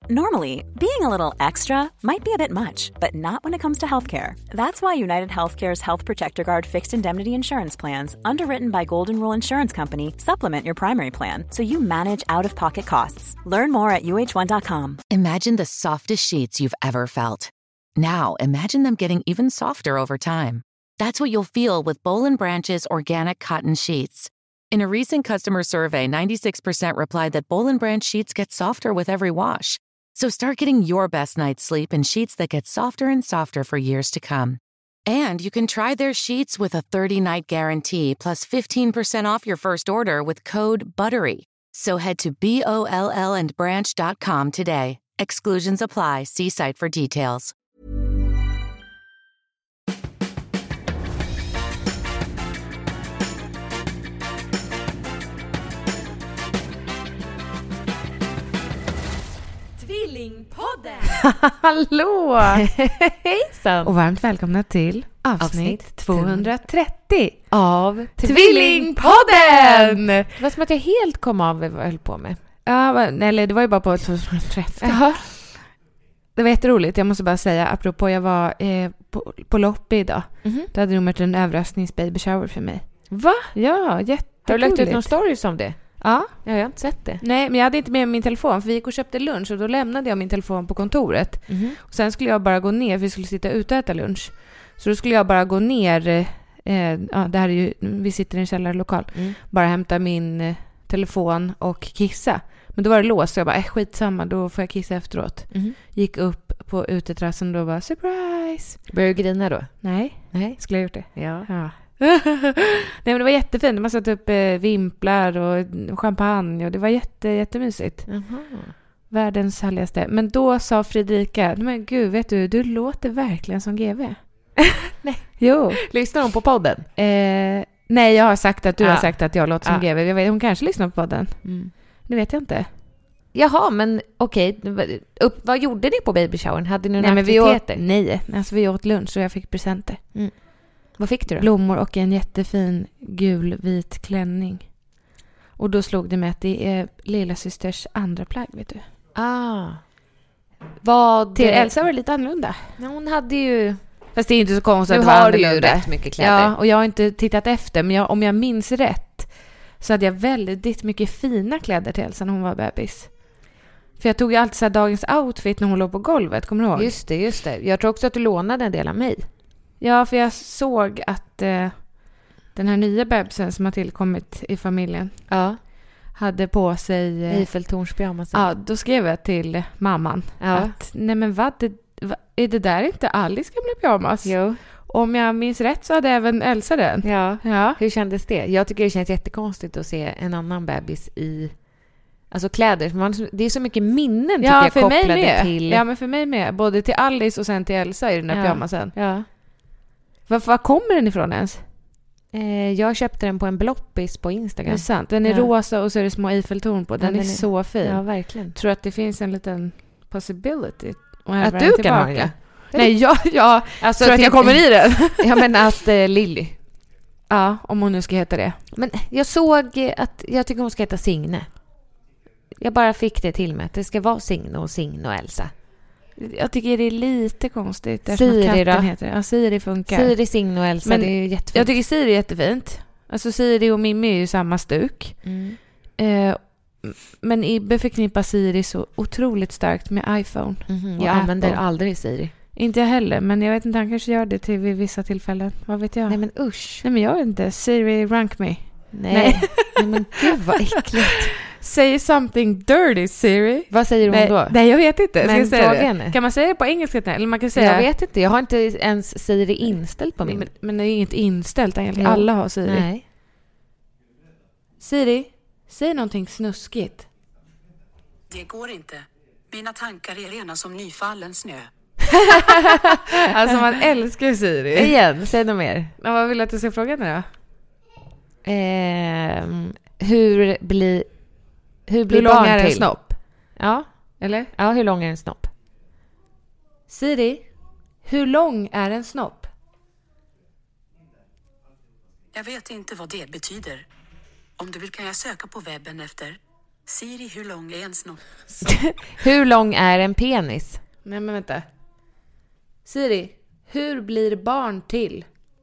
Normally, being a little extra might be a bit much, but not when it comes to healthcare. That's why United Healthcare's Health Protector Guard fixed indemnity insurance plans, underwritten by Golden Rule Insurance Company, supplement your primary plan so you manage out-of-pocket costs. Learn more at uh1.com. Imagine the softest sheets you've ever felt. Now, imagine them getting even softer over time. That's what you'll feel with Boll & Branch's organic cotton sheets. In a recent customer survey, 96% replied that Boll & Branch sheets get softer with every wash. So start getting your best night's sleep in sheets that get softer and softer for years to come. And you can try their sheets with a 30-night guarantee plus 15% off your first order with code BUTTERY. So head to BOLLandbranch.com today. Exclusions apply. See site for details. Tvillingpodden! Hallå! Hejsan! Och varmt välkomna till avsnitt 230 av Tvillingpodden! Det var som att jag helt kom av vad jag höll på med. Ja, eller det var ju bara på 230. Jaha. Det var jätteroligt, jag måste bara säga, apropå jag var på loppis idag. Då hade de gjort en överraskningsbaby shower för mig. Va? Ja, jätteroligt. Har du lagt ut någon stories om det? Ja. Jag har inte sett det. Nej, men jag hade inte med min telefon för vi gick och köpte lunch och då lämnade jag min telefon på kontoret. Och sen skulle jag bara gå ner för vi skulle sitta ute och äta lunch. Så då skulle jag bara gå ner, det här är ju, vi sitter i en källarlokal, bara hämta min telefon och kissa. Men då var det låst så jag bara, skitsamma, då får jag kissa efteråt. Gick upp på uteterrassen och då bara, surprise! Började du grina då? Nej, skulle jag gjort det? Ja. Nej, men det var jättefint. Man satt upp vimplar och champagne och det var jättemysigt. Världens härligaste. Men då sa Fredrika, men gud, vet du låter verkligen som GV. Nej. Jo. Lyssnar hon på podden? Nej, jag har sagt att du har sagt att jag låter som GV. Jag vet, hon kanske lyssnar på podden. Det vet jag inte. Jaha, men okej. Vad gjorde ni på babyshowern? Hade ni några aktiviteter? Vi åt lunch och jag fick presenter. Vad fick du då? Blommor och en jättefin gul-vit klänning. Och då slog det mig att det är lilla systers andra plagg, vet du. Till Elsa var det lite annorlunda. Ja, hon hade ju... Fast det är inte så konstigt att det var var annorlunda. Du ju rätt mycket kläder. Ja, och jag har inte tittat efter. Men om jag minns rätt så hade jag väldigt mycket fina kläder till Elsa när hon var bebis. För jag tog ju alltid så här dagens outfit när hon låg på golvet, kommer du ihåg? Just det. Jag tror också att du lånade en del av mig. Ja, för jag såg att den här nya bebisen som har tillkommit i familjen hade på sig Eiffeltornspyjamasen. Ja, då skrev jag till mamman att nej men är det där inte Alice gamla pyjamas? Jo. Om jag minns rätt så hade även Elsa den. Ja. Hur kändes det? Jag tycker det känns jättekonstigt att se en annan bebis i kläder. Det är så mycket minnen tycker jag kopplade till. Ja, men för mig med. Både till Alice och sen till Elsa i den där pyjamasen. Ja. Var kommer den ifrån ens? Jag köpte den på en bloppis på Instagram. Det är sant. Den är rosa och så är det små Eiffeltorn på. Den är så fin. Ja, verkligen. Tror att det finns en liten possibility att du kan ha den? Nej, jag tror att jag kommer i den. Jag menar att Lilly. Ja, om hon nu ska heta det. Men jag såg att jag tycker hon ska heta Signe. Jag bara fick det till mig att det ska vara Signe och Elsa. Jag tycker det är lite konstigt. Siri då? Heter det. Ja, Siri funkar. Siri, Signe och Elsa, men det är ju jättefint. Jag tycker Siri är jättefint. Alltså Siri och Mimmi är ju samma stuk. Men Ibbe förknippar Siri så otroligt starkt med iPhone. Jag använder aldrig Siri. Inte jag heller, men jag vet inte, han kanske gör det till vid vissa tillfällen. Vad vet jag? Nej men usch. Nej men jag vet inte. Siri, rank me. Nej men gud vad äckligt. Say something dirty, Siri. Vad säger hon då? Nej, jag vet inte. Men det? Kan man säga det på engelska? Eller man kan säga... Jag vet inte. Jag har inte ens Siri inställt på min. Men det är inget inställt egentligen. Alla har Siri. Nej. Siri, säg någonting snuskigt. Det går inte. Mina tankar är rena som nyfallen snö. Alltså man älskar Siri. Igen, säg något mer. Ja, vad vill du att du ska fråga nu då? Hur blir lång barn är en till? snopp? Ja. Eller? Ja, hur lång är en snopp? Siri, hur lång är en snopp? Jag vet inte vad det betyder. Om du vill kan jag söka på webben efter. Siri, hur lång är en snopp? Hur lång är en penis? Nej, men vänta. Siri, hur blir barn till?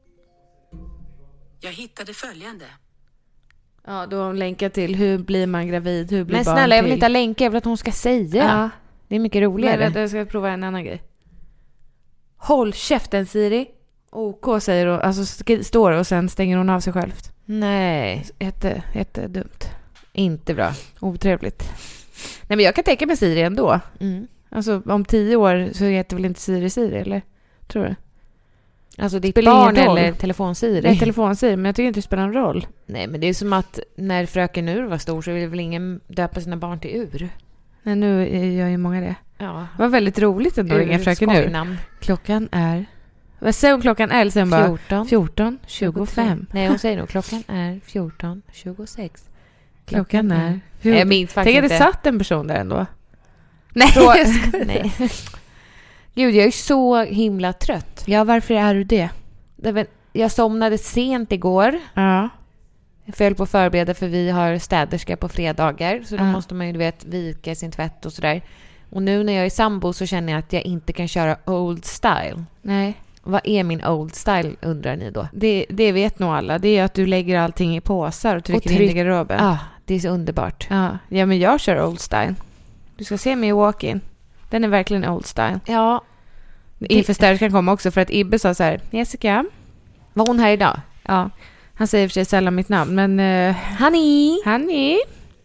Jag hittade följande. Ja, då har hon länkat till hur blir man gravid, hur blir Men barn snälla, jag vill till? inte länka, jag vill att hon ska säga. Ja. Det är mycket roligare. Men vänta, jag ska prova en annan grej. Håll käften, Siri. OK säger hon, alltså står det och sen stänger hon av sig själv. Nej, Jättedumt. inte bra. Otrevligt. Nej, men jag kan tänka mig Siri ändå. Mm. Alltså om 10 år så heter väl inte Siri, eller? Tror du? Alltså ditt Spelar barn ingen roll. eller telefonsiri? Det är telefonsiri, men jag tycker inte det spelar någon roll. Nej, men det är som att när fröken Ur var stor så ville väl ingen döpa sina barn till Ur. Nej, nu gör ju många det. Ja. Det var väldigt roligt ändå att ringa fröken Ur. Skojnamn. Klockan är... Vad säger hon klockan är? Sen bara 14:25. Nej, hon säger nog klockan är 14:26. Klockan är... Jag minns faktiskt Tänk att det inte. satt en person där ändå. Nej, Nej. Gud, jag är så himla trött. Ja, varför är du det? Jag somnade sent igår. Ja. Jag föll på att förbereda för vi har städerska på fredagar. Så då Ja. måste man ju, du vet, vika sin tvätt och sådär. Och nu när jag är sambo så känner jag att jag inte kan köra old style. Nej. Vad är min old style, undrar ni då? Det vet nog alla. Det är att du lägger allting i påsar och trycker in i garderoben. Ah, det är så underbart. Ja, men jag kör old style. Du ska se mig i walk-in. Den är verkligen old style. Ja. Inför städerskan komma också för att Ibbe sa så här: Jessica. Var hon här idag? Ja, han säger för sig sällan mitt namn, men Hanni.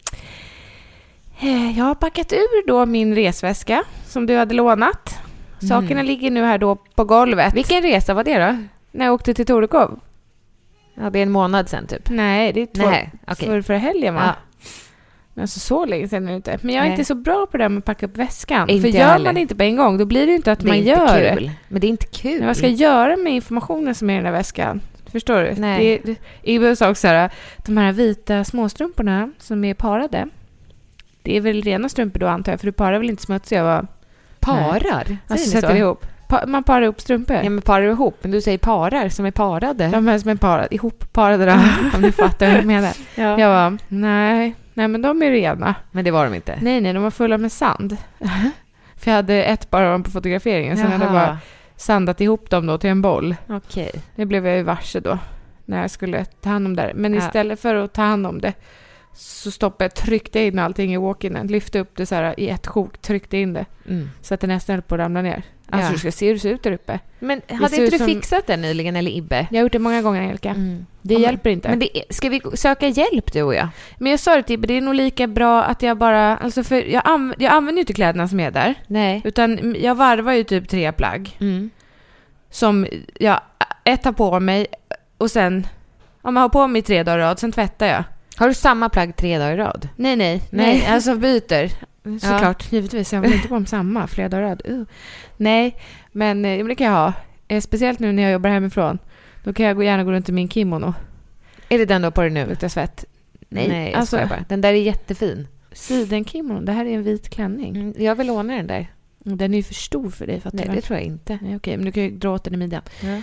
Jag har packat ur då min resväska som du hade lånat. Sakerna ligger nu här då på golvet. Vilken resa var det då? När jag åkte till Torekov. Ja, det är en månad sedan typ. Nej, det är Nej, okej. för helgen, va? Ja. Men alltså så länge sedan är det inte. Men jag är Nej. inte så bra på det här med att packa upp väskan. Inte för gör heller. man det inte på en gång, då blir det ju inte att Det är man inte gör kul. det. Men det är inte kul. Men vad ska jag göra med informationen som är i den där väskan? Förstår du? Nej. Ibbe sa också så här, de här vita småstrumporna som är parade. Det är väl rena strumpor då, antar jag, för du parar väl inte smutsiga, va? Parar? Säger Alltså ni sätter så? ihop. Man parar ihop strumpor. Ja, men parar ihop. Men du säger parar som är parade. De här som är parade, ihopparade då, om du fattar vad jag menar. Ja. Jag bara, nej, men de är rena. Men det var de inte. Nej, de var fulla med sand. För jag hade ett par av dem på fotograferingen. Sen hade jag bara sandat ihop dem då till en boll. Okej. Det blev jag ju varse då, när jag skulle ta hand om det. Men Ja. istället för att ta hand om det så tryckte jag in allting i walk-inen. Lyfte upp det så här i ett sjok, tryckte in det. Mm. Så att det nästan höll på att ramla ner. Alltså Ja. du ska se hur det ser ut där uppe. Men ser hade ut inte du som- fixat det nyligen, eller Ibbe? Jag har gjort det många gånger, Angelica. Det Ja, hjälper inte. Men ska vi söka hjälp, du och jag? Men jag sa det till Ibbe, det är nog lika bra att jag bara... Alltså för jag använder ju inte kläderna som är där. Nej. Utan jag varvar ju typ 3 plagg. Mm. Som jag har på mig och sen... Om jag har på mig 3 dagar i rad, sen tvättar jag. Har du samma plagg 3 dagar i rad? Nej, alltså byter. Såklart, givetvis. Jag vill inte på mig samma flera dagar i rad. Nej, men det kan jag ha. Speciellt nu när jag jobbar hemifrån. Då kan jag gärna gå runt i min kimono. Är det den du har på dig nu? Luktar svett. Nej, alltså, jag bara. Den där är jättefin. sidenkimono. Det här är en vit klänning. Jag vill låna den där. Den är ju för stor för dig. Nej, det tror jag inte. Nej, okej, men du kan ju dra åt den i midjan. Ja.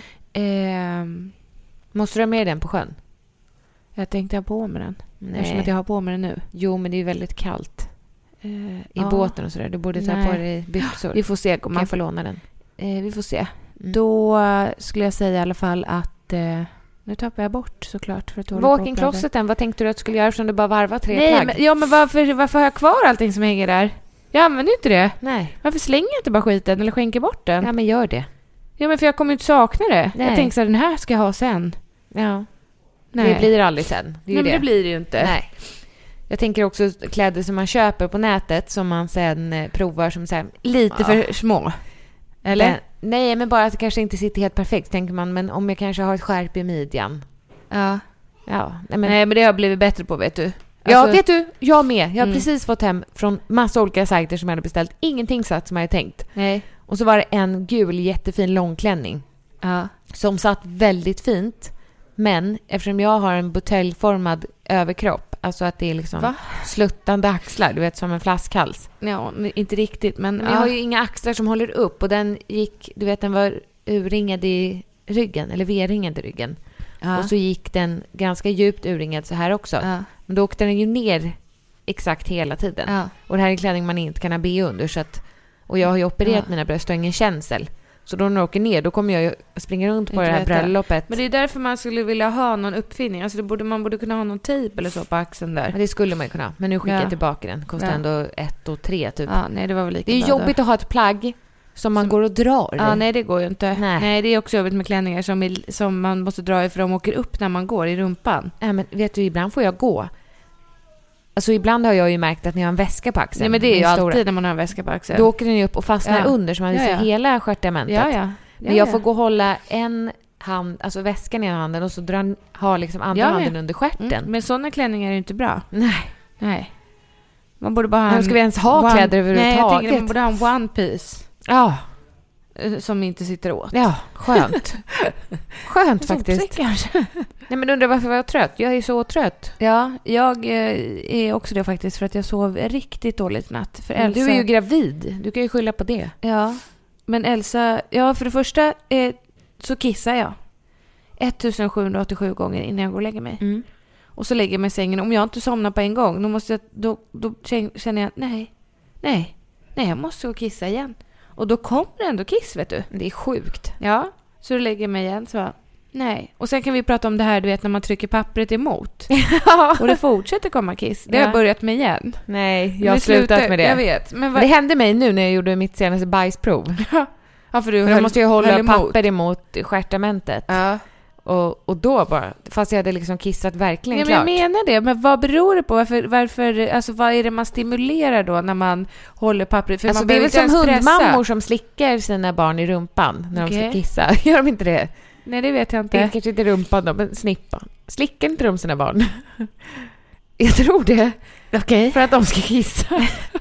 Måste du ha med den på sjön? Jag tänkte ha på med den. Nej. Eftersom att jag har på mig den nu. Jo, men det är ju väldigt kallt. I Ja. båten och sådär. Du borde ta Nej. på dig byxor. Vi får se. Kan jag få låna den? Vi får se. Mm. Då skulle jag säga i alla fall att... nu tappar jag bort såklart. För att Walk-in-closeten, vad tänkte du att du skulle göra som du bara varvar 3 plagg? Men varför har jag kvar allting som hänger där? Jag använder inte det. Nej. Varför slänger jag inte bara skiten eller skänker bort den? Ja, men gör det. Ja, men för jag kommer inte sakna det. Nej. Jag tänker så här, den här ska jag ha sen. Ja. Nej. Det blir aldrig sen. Det är ju Nej, men det. det blir det ju inte. Nej. Jag tänker också kläder som man köper på nätet som man sen provar som så här, Lite för små. Eller? Nej, men bara att det kanske inte sitter helt perfekt, tänker man. Men om jag kanske har ett skärp i midjan. Ja. Ja, Nej, men det har jag blivit bättre på, vet du. Ja, Alltså, vet du, jag med. Jag har precis fått hem från massa olika sajter som jag hade beställt. Ingenting satt som jag hade tänkt. Nej. Och så var det en gul jättefin långklänning. Ja. Som satt väldigt fint. Men eftersom jag har en buteljformad överkropp, alltså att det är liksom sluttande axlar, du vet, som en flaskhals. Ja, inte riktigt, men... Jag har ju inga axlar som håller upp, och den gick, du vet, den var urringad i ryggen, eller V-ringad i ryggen. Ja. Och så gick den ganska djupt urringad så här också. Ja. Men då åkte den ju ner exakt hela tiden. Ja. Och det här är klänning man inte kan ha be under. Så att, och jag har ju opererat mina bröst och ingen känsel. Så då när jag åker ner, då kommer jag ju springa runt på det här bröllopet. Men det är därför man skulle vilja ha någon uppfinning. Alltså man borde kunna ha någon tejp eller så på axeln där. Men det skulle man ju kunna. Men nu skickar jag tillbaka den. Kostar ändå 1 och 3 typ. Ja, nej, det var väl lika det är bra jobbigt att ha ett plagg som man går och drar. Ja, nej, det går ju inte. Nej, det är också jobbigt med klänningar som man måste dra i för de åker upp när man går i rumpan. Ja, men vet du, ibland får jag gå. Alltså ibland har jag ju märkt att när jag har en väska på axeln. Nej, men det är ju alltid när man har en väska på axeln. Då åker den ju upp och fastnar under så man visar hela stjärtamentet. Men jag får gå och hålla en hand, alltså väskan i ena handen och så ha liksom andra handen under stjärten. Men sådana klänningar är ju inte bra. Nej. Man borde bara ha ska vi ens ha kläder överhuvudtaget? Nej, jag tänker man borde ha en one piece. Ja. Som inte sitter åt. Ja, skönt. Skönt faktiskt. Kanske. Nej, men undrar varför jag var trött. Jag är så trött. Ja, jag är också det faktiskt för att jag sov riktigt dåligt natt. För Elsa... Du är ju gravid. Du kan ju skylla på det. Ja, men Elsa... Ja, för det första så kissar jag 1787 gånger innan jag går och lägger mig. Mm. Och så lägger jag mig i sängen. Om jag inte somnar på en gång, då känner jag nej, jag måste gå och kissa igen. Och då kommer det ändå kiss, vet du. Det är sjukt. Ja, så då lägger jag mig igen så nej. Och sen kan vi prata om det här, du vet, när man trycker pappret emot. Och det fortsätter komma kiss. Det har jag börjat med igen. Nej, jag har slutat med det. Jag vet. Men det hände mig nu när jag gjorde mitt senaste bajsprov. Ja, för du måste ju hålla papper emot stjärtamentet. Ja. Och då bara, fast jag hade liksom kissat verkligen klart. Men jag menar det, men vad beror det på? Varför, alltså vad är det man stimulerar då när man håller pappret? För alltså man det är väl som hundmammor som slickar sina barn i rumpan när de ska kissa. Gör de inte det? Nej, det vet jag inte. Det kanske inte rumpan då, men snippan. Slickar inte de sina barn? Jag tror det. Okej. För att de ska kissa.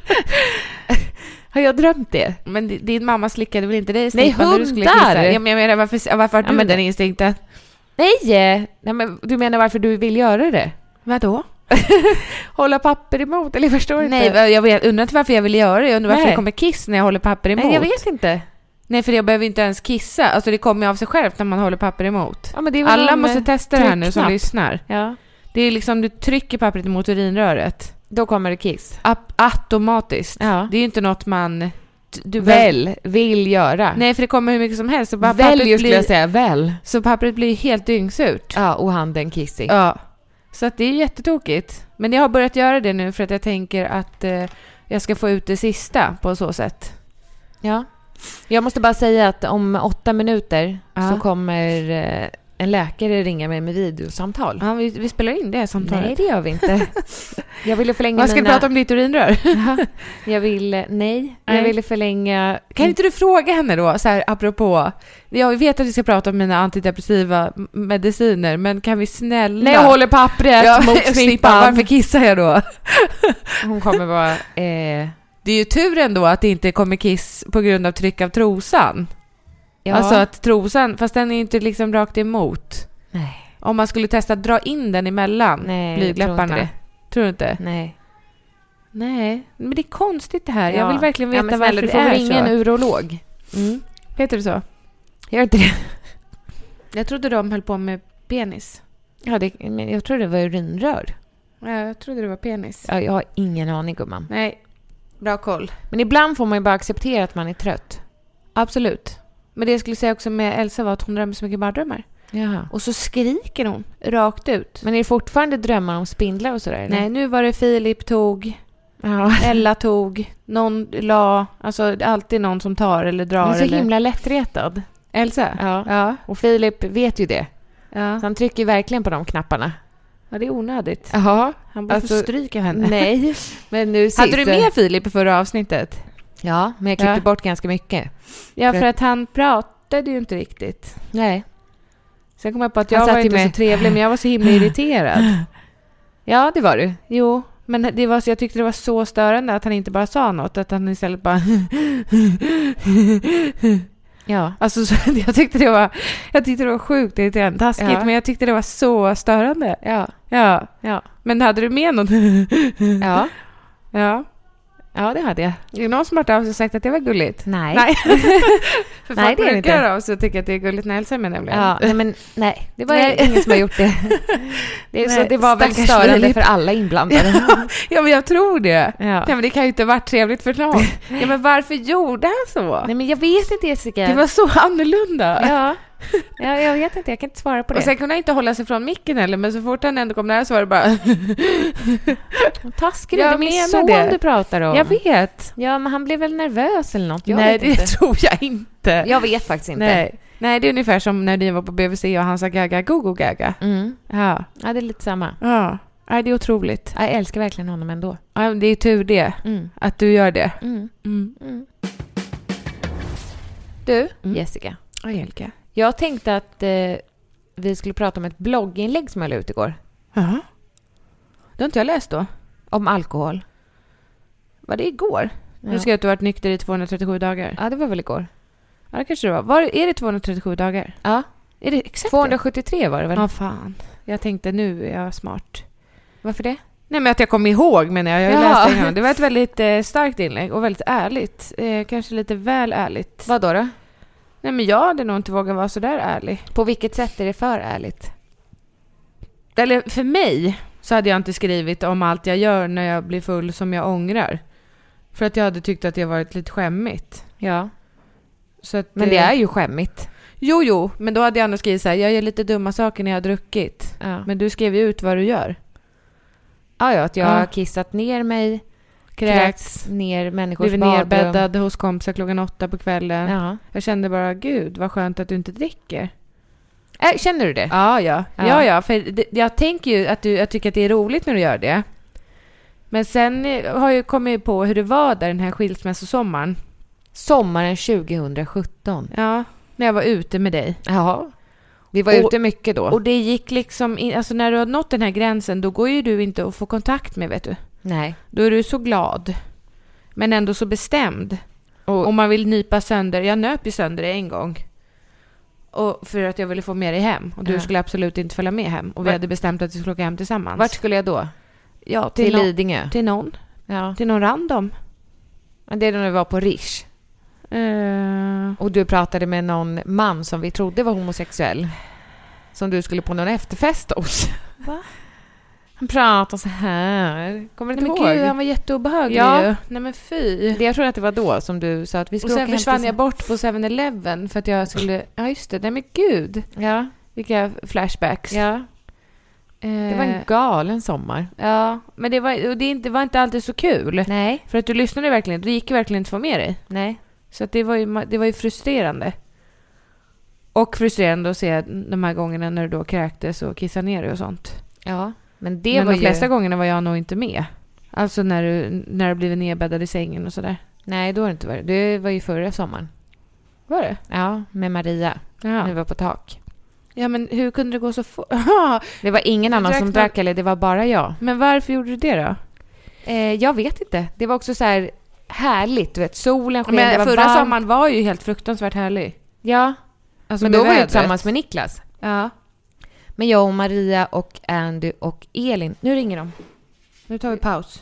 Har jag drömt det? Men din mamma slickade väl inte dig? Nej, hundar! Du skulle kissa. Ja, men jag menar, varför har du den instinkten? Nej, men du menar varför du vill göra det? Vadå? Hålla papper emot, eller förstår du inte? Nej, jag undrar inte varför jag vill göra det. Jag undrar varför det kommer kiss när jag håller papper emot. Nej, jag vet inte. Nej, för jag behöver inte ens kissa. Alltså det kommer av sig självt när man håller papper emot. Ja, men det är väl alla måste testa det här nu som lyssnar. Ja. Det är liksom, du trycker pappret emot urinröret. Då kommer det kiss. Automatiskt. Ja. Det är ju inte något man... vill göra. Nej, för det kommer hur mycket som helst. Så skulle jag säga, väl. Så pappret blir helt dyngsurt. Ja, och handen kissig. Ja, så att det är jättetokigt. Men jag har börjat göra det nu för att jag tänker att jag ska få ut det sista på så sätt. Ja. Jag måste bara säga att om 8 minuter så kommer en läkare ringa mig med videosamtal. Ja, vi spelar in det samtalet. Nej, det gör vi inte. Jag ville förlänga Vad ska du prata om ditt urinrör? Jag ville förlänga... Kan inte du fråga henne då, så här, apropå... Jag vet att vi ska prata om mina antidepressiva mediciner, men kan vi snälla... Nej, jag håller pappret mot snippan. Varför kissar jag då? Hon kommer vara... Det är ju tur ändå att det inte kommer kiss på grund av tryck av trosan. Ja. Alltså att trosan, fast den är ju inte liksom rakt emot. Nej. Om man skulle testa att dra in den emellan blygdläpparna. Tror du inte? Nej. Men det är konstigt det här. Jag vill verkligen veta varför det är så. Du får ringa en urolog. Heter det så? Gör inte det? Jag trodde de höll på med penis. Ja, men jag trodde det var urinrör. Ja, jag trodde det var penis. Ja, jag har ingen aning, gumman. Nej, bra koll. Men ibland får man ju bara acceptera att man är trött. Absolut. Men det jag skulle säga också med Elsa var att hon drömmer så mycket mardrömmar. Jaha. Och så skriker hon rakt ut. Men är det fortfarande drömmar om spindlar och sådär? Eller? Nej, nu var det Filip tog, Ella tog, någon la, alltså alltid någon som tar eller drar. Hon är så himla lättretad. Elsa? Ja. Och Filip vet ju det. Ja. Så han trycker verkligen på de knapparna. Ja, det är onödigt. Jaha. Han borde få stryka henne. Nej. Men nu hade du med Filip i förra avsnittet? Ja, men jag klippte bort ganska mycket. Ja, för att han pratade ju inte riktigt. Nej. Sen kom jag på att jag var inte så trevlig, men jag var så himla irriterad. Ja, det var du. Jo, men det var så, jag tyckte det var så störande att han inte bara sa något, att han istället bara... Ja. Alltså, så, jag tyckte det var sjukt irriterande, taskigt, men jag tyckte det var så störande. Ja. Men hade du med något? Ja. Ja. Ja, det hade jag. Är det någon som har hört av sig och sagt att det var gulligt? Nej. För Nej, folk det är det brukar inte. av sig och tycker att det är gulligt när Elsa är med nämligen. Ja, nej, det var Nej. ingen som har gjort det. Det, är så, Nej, det var väl stackars störande Filip. för alla inblandade. Ja, men jag tror det. Ja. Nej, men det kan ju inte varit trevligt för någon. Ja, men varför gjorde han så? Nej, men jag vet inte, Jessica. Det var så annorlunda. Ja, jag vet inte. Jag kan inte svara på det. Och sen kunde han inte hålla sig från micken heller, men så fort han ändå kom nära så var det bara... Taskigt, Jag det är min menar son det. du pratar om. Jag vet. Ja, men han blev väl nervös eller något. Jag Nej, vet det inte. tror jag inte. Jag vet faktiskt inte. Nej, det är ungefär som när ni var på BVC och han sa gaga, go gaga. Mm. Ja. Ja, det är lite samma. Ja. Nej, det är otroligt. Jag älskar verkligen honom ändå. Ja, det är tur det, Mm. att du gör det. Mm. Mm. Mm. Du? Jessica. Angelica. Jag tänkte att vi skulle prata om ett blogginlägg som jag la ut igår. Jaha. Det har inte jag läst då. Om alkohol. Var det igår? Ja. Du ska att du har varit nykter i 237 dagar. Ja, det var väl igår. Ja, det kanske det var. Är det 237 dagar? Ja. Är det exakt 273 var det väl? det? Ja, fan. Jag tänkte nu är jag smart. Varför det? Nej, men att jag kom ihåg, men jag har ju Ja. läst det en gång. Det var ett väldigt starkt inlägg och väldigt ärligt. Kanske lite väl ärligt. Vad då? Nej, men jag hade nog inte vågat vara så där ärlig. På vilket sätt är det för ärligt? Eller för mig så hade jag inte skrivit om allt jag gör när jag blir full som jag ångrar. För att jag hade tyckt att det varit lite skämmigt. Ja. Så att, Men det är ju skämmigt. Jo, men då hade jag ändå skrivit så här: jag gör lite dumma saker när jag har druckit. Ja. Men du skrev ju ut vad du gör. Ja, att jag Ja. har kissat ner mig, kräkts ner människors Blivit badrum. nerbäddad hos kompisar 8:00 på kvällen. Ja. Jag kände bara, gud vad skönt att du inte dricker. Känner du det? Ja. För jag tänker ju att jag tycker att det är roligt när du gör det. Men sen har jag kommit på hur det var där den här skilsmässosommaren. Sommaren 2017. Ja, när jag var ute med dig. Ja. Vi var ute mycket då. Och det gick liksom in, alltså när du har nått den här gränsen, då går ju du inte att få kontakt med, vet du. Nej. Då är du så glad, men ändå så bestämd. Och man vill nypa sönder. Jag nöp ju sönder det en gång. Och för att jag ville få med dig hem. Och du skulle absolut inte följa med hem. Och vi hade bestämt att vi skulle åka hem tillsammans. Vart skulle jag då? Ja, Till Lidingö? Till någon. Ja. Till någon random. Men det är då när vi var på Rish. Och du pratade med någon man som vi trodde var homosexuell. Som du skulle på någon efterfest hos. Va? Han pratade så här. Kommer du Nej, inte men ihåg? gud, han var jätteobehaglig Ja. ju. Nej men fy. Jag tror att det var då som du sa att vi Och skulle sen åka hem försvann till- jag bort på 7-Eleven för att jag skulle... Ja just det, nej men gud. Ja. Vilka flashbacks. Ja. Det var en galen sommar. Ja, men det var inte alltid så kul. Nej. För att du lyssnade verkligen, du gick ju verkligen inte få med dig. Nej. Så att det var ju frustrerande. Och frustrerande att se de här gångerna när du då kräktes och kissade ner dig och sånt. Ja. Men det Men var de flesta ju... gångerna var jag nog inte med. Alltså när du blivit nedbäddad i sängen och sådär. Nej, då har det inte varit. Det var ju förra sommaren. Var det? Ja, med Maria. När vi Ja. var på tak. Ja, men hur kunde det gå så fort? Det var ingen annan som drack, eller det var bara jag. Men varför gjorde du det då? Jag vet inte. Det var också så här härligt, du vet. Solen sken, det Men var förra varmt. sommaren var ju helt fruktansvärt härlig. Ja, Alltså men med då var jag vädret. tillsammans med Niklas. Ja. Men jag och Maria och Andy och Elin. Nu ringer de. Nu tar vi paus.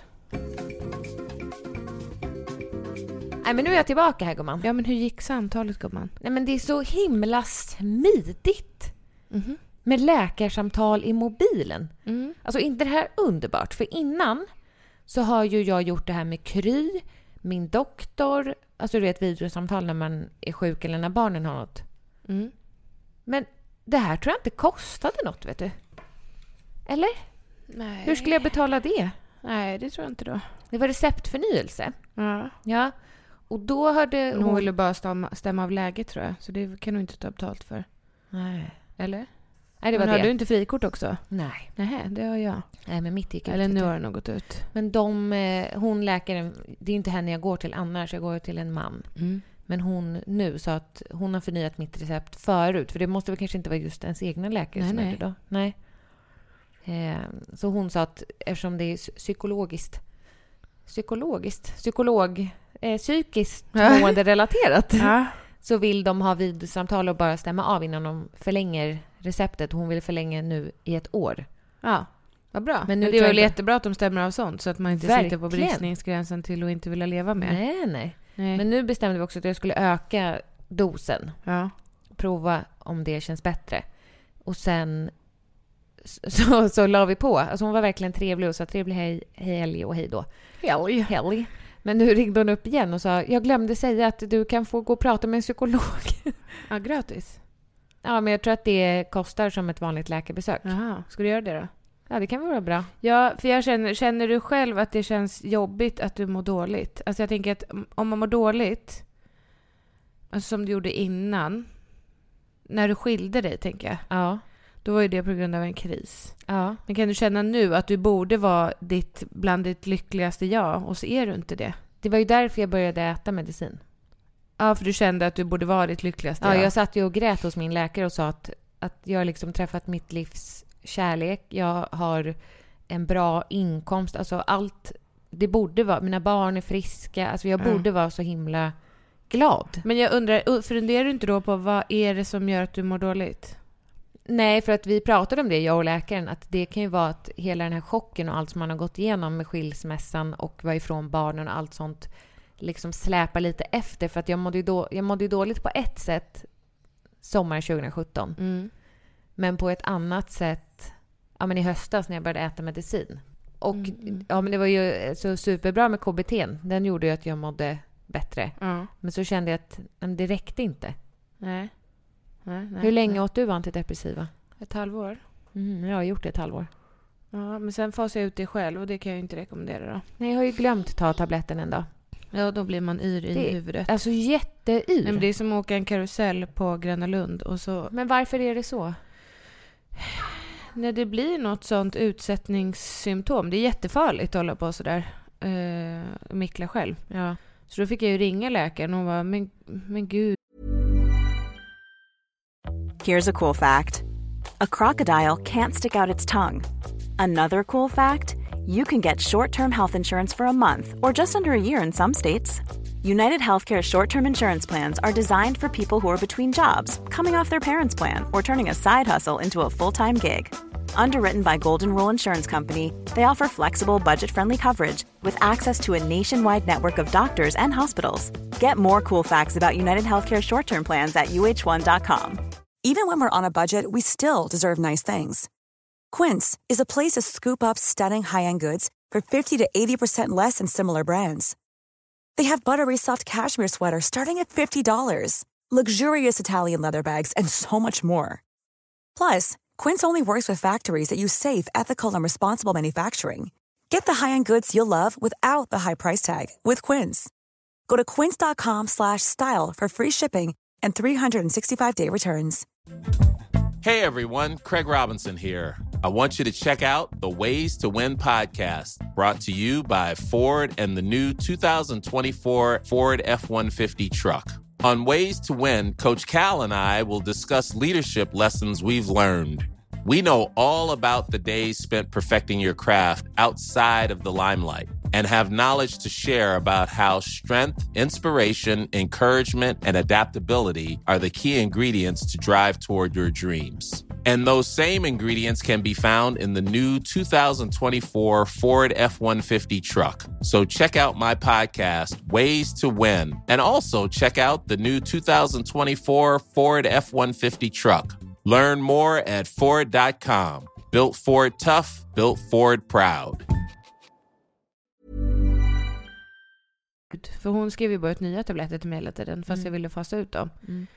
Nej, men nu är jag tillbaka här, gumman. Ja, men hur gick samtalet, gumman? Nej, men det är så himla smidigt Mhm. med läkarsamtal i mobilen. Mm. Alltså, inte det här underbart? För innan så har ju jag gjort det här med Kry, min doktor, alltså du vet videosamtal när man är sjuk eller när barnen har något. Mm. Men det här tror jag inte kostade något, vet du. Eller? Nej. Hur skulle jag betala det? Nej, det tror jag inte då. Det var receptförnyelse. Ja. Ja. Och då hörde Hon ville bara stämma av läget, tror jag. Så det kan du inte ta betalt för. Nej. Eller? Nej, det Men var har det. du inte frikort också? Nej. Nej, det har jag. Nej, men mitt gick ut. Eller vet nu du. har det nog gått ut. Men hon läkaren, det är inte henne jag går till annars. Jag går till en man. Mm. Men hon nu sa att hon har förnyat mitt recept förut. För det måste väl kanske inte vara just ens egna läkare som är det då. Nej. Så hon sa att eftersom det är psykiskt mående relaterat Ja. så vill de ha videosamtal och bara stämma av innan de förlänger receptet. Hon vill förlänga nu i 1 år. Ja. Vad bra. Men nu det är väl jättebra att de stämmer av sånt så att man inte Verkligen. sitter på bristningsgränsen till att inte vilja leva mer. Nej. Men nu bestämde vi också att jag skulle öka dosen. Ja. Prova om det känns bättre. Och sen så la vi på. Alltså hon var verkligen trevlig och sa trevlig helg och hej då. Helg. Men nu ringde hon upp igen och sa jag glömde säga att du kan få gå och prata med en psykolog. Ja, gratis. Ja, men jag tror att det kostar som ett vanligt läkarbesök. Jaha, ska du göra det då? Ja, det kan vara bra. Ja, för jag känner du själv att det känns jobbigt att du mår dåligt? Alltså jag tänker att om man mår dåligt, alltså som du gjorde innan, när du skilde dig, tänker jag. Ja. Då var ju det på grund av en kris. Ja. Men kan du känna nu att du borde vara bland ditt lyckligaste jag, och så är du inte det? Det var ju därför jag började äta medicin. Ja, för du kände att du borde vara ditt lyckligaste jag. Ja, jag satt ju och grät hos min läkare och sa att jag liksom träffat mitt livs kärlek. Jag har en bra inkomst. Alltså allt, det borde vara, mina barn är friska. Alltså jag borde vara så himla glad. Men jag undrar, funderar du inte då på vad är det som gör att du mår dåligt? Nej, för att vi pratade om det, jag och läkaren, att det kan ju vara att hela den här chocken och allt som man har gått igenom med skilsmässan och vara ifrån barnen och allt sånt liksom släpar lite efter. För att jag mådde ju dåligt på ett sätt sommaren 2017. Men på ett annat sätt men i höstas när jag började äta medicin. Och men det var ju så superbra med KBT. Den gjorde ju att jag mådde bättre. Men så kände jag att det räckte inte. Nej. Hur länge åt du antidepressiva? Ett halvår. Jag har gjort det ett halvår. Ja, men sen fasar jag ut det själv och det kan jag inte rekommendera då. Nej, jag har ju glömt ta tabletten en dag. Ja, då blir man yr i huvudet. Alltså jätteyr. Men det är som att åka en karusell på Gröna Lund och så. Men varför är det så? När det blir något sånt utsättningssymptom. Det är jättefarligt att hålla på sådär. Mickla själv. Ja. Så då fick jag ju ringa läkaren och hon var, men gud. Here's a cool fact. A crocodile can't stick out its tongue. Another cool fact, you can get short-term health insurance for a month or just under a year in some states. United Healthcare short-term insurance plans are designed for people who are between jobs, coming off their parents' plan, or turning a side hustle into a full-time gig. Underwritten by Golden Rule Insurance Company, they offer flexible, budget-friendly coverage with access to a nationwide network of doctors and hospitals. Get more cool facts about United Healthcare short-term plans at uh1.com. Even when we're on a budget, we still deserve nice things. Quince is a place to scoop up stunning high-end goods for 50 to 80% less than similar brands. They have buttery soft cashmere sweaters starting at $50, luxurious Italian leather bags, and so much more. Plus, Quince only works with factories that use safe, ethical, and responsible manufacturing. Get the high-end goods you'll love without the high price tag with Quince. Go to quince.com/style for free shipping and 365-day returns. Hey everyone, Craig Robinson here. I want you to check out the Ways to Win podcast, brought to you by Ford and the new 2024 Ford F-150 truck. On Ways to Win, Coach Cal and I will discuss leadership lessons we've learned. We know all about the days spent perfecting your craft outside of the limelight and have knowledge to share about how strength, inspiration, encouragement, and adaptability are the key ingredients to drive toward your dreams. And those same ingredients can be found in the new 2024 Ford F-150 truck. So check out my podcast, Ways to Win, and also check out the new 2024 Ford F-150 truck. Learn more at Ford.com. Built Ford tough, built Ford proud. För hon skrev ju bara ut nya tabletter till mig hela tiden, fast jag ville fasa ut dem.